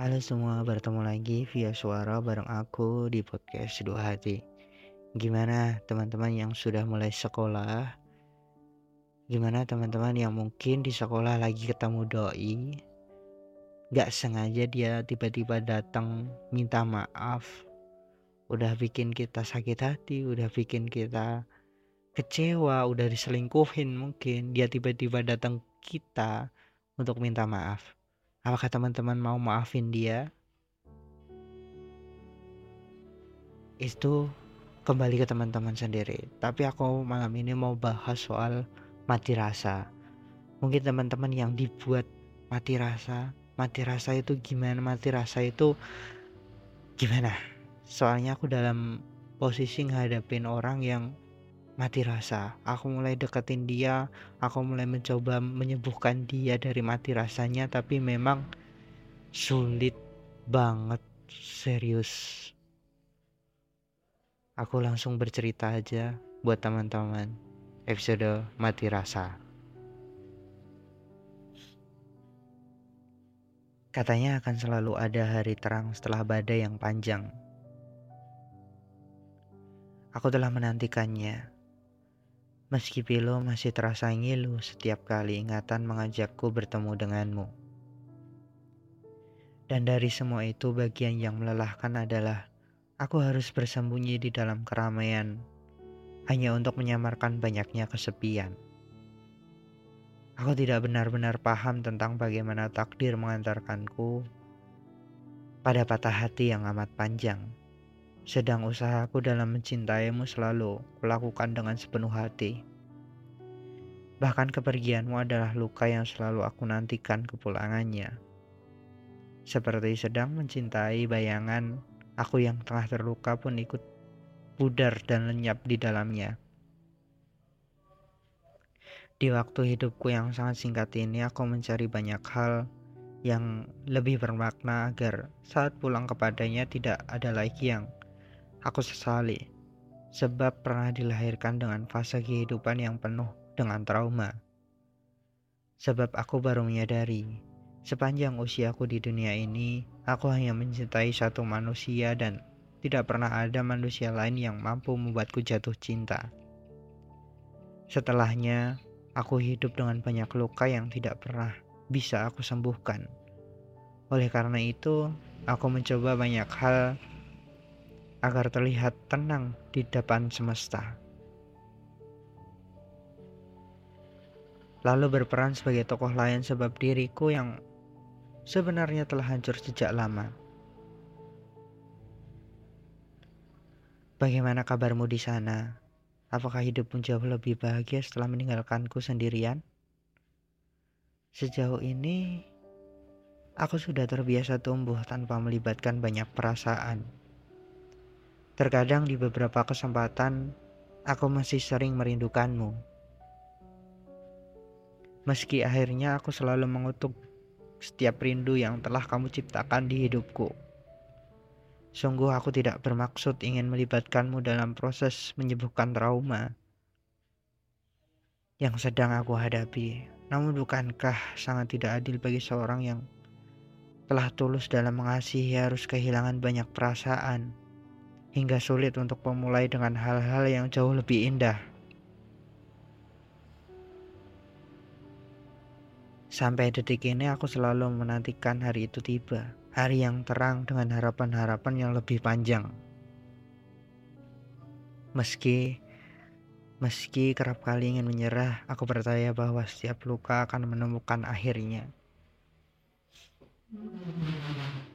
Halo semua, bertemu lagi via suara bareng aku di podcast Dua Hati. Gimana teman-teman yang sudah mulai sekolah? Gimana teman-teman yang mungkin di sekolah lagi ketemu doi? Gak sengaja dia tiba-tiba datang minta maaf. Udah bikin kita sakit hati, udah bikin kita kecewa, udah diselingkuhin mungkin. Dia tiba-tiba datang kita untuk minta maaf. Apakah teman-teman mau maafin dia? Itu kembali ke teman-teman sendiri. Tapi aku malam ini mau bahas soal mati rasa. Mungkin teman-teman yang dibuat mati rasa itu gimana? Mati rasa itu gimana? Soalnya aku dalam posisi ngadepin orang yang mati rasa. Aku mulai deketin dia, aku mulai mencoba menyembuhkan dia dari mati rasanya, tapi memang sulit banget, serius. Aku langsung bercerita aja buat teman-teman. Episode mati rasa. Katanya akan selalu ada hari terang setelah badai yang panjang. Aku telah menantikannya. Meski pilu masih terasa ngilu setiap kali ingatan mengajakku bertemu denganmu. Dan dari semua itu bagian yang melelahkan adalah aku harus bersembunyi di dalam keramaian hanya untuk menyamarkan banyaknya kesepian. Aku tidak benar-benar paham tentang bagaimana takdir mengantarkanku pada patah hati yang amat panjang. Sedang usahaku dalam mencintaimu selalu kulakukan dengan sepenuh hati. Bahkan kepergianmu adalah luka yang selalu aku nantikan kepulangannya. Seperti sedang mencintai bayangan, aku yang tengah terluka pun ikut pudar dan lenyap di dalamnya. Di waktu hidupku yang sangat singkat ini, aku mencari banyak hal yang lebih bermakna agar saat pulang kepadanya tidak ada lagi yang aku sesali. Sebab pernah dilahirkan dengan fase kehidupan yang penuh dengan trauma. Sebab aku baru menyadari, sepanjang usiaku di dunia ini, aku hanya mencintai satu manusia dan tidak pernah ada manusia lain yang mampu membuatku jatuh cinta. Setelahnya, aku hidup dengan banyak luka yang tidak pernah bisa aku sembuhkan. Oleh karena itu, aku mencoba banyak hal agar terlihat tenang di depan semesta. Lalu berperan sebagai tokoh lain sebab diriku yang sebenarnya telah hancur sejak lama. Bagaimana kabarmu di sana? Apakah hidupmu jauh lebih bahagia setelah meninggalkanku sendirian? Sejauh ini, aku sudah terbiasa tumbuh tanpa melibatkan banyak perasaan. Terkadang di beberapa kesempatan, aku masih sering merindukanmu. Meski akhirnya aku selalu mengutuk setiap rindu yang telah kamu ciptakan di hidupku. Sungguh aku tidak bermaksud ingin melibatkanmu dalam proses menyembuhkan trauma yang sedang aku hadapi. Namun bukankah sangat tidak adil bagi seorang yang telah tulus dalam mengasihi harus kehilangan banyak perasaan hingga sulit untuk memulai dengan hal-hal yang jauh lebih indah. Sampai detik ini aku selalu menantikan hari itu tiba. Hari yang terang dengan harapan-harapan yang lebih panjang. Meski kerap kali ingin menyerah, aku percaya bahwa setiap luka akan menemukan akhirnya.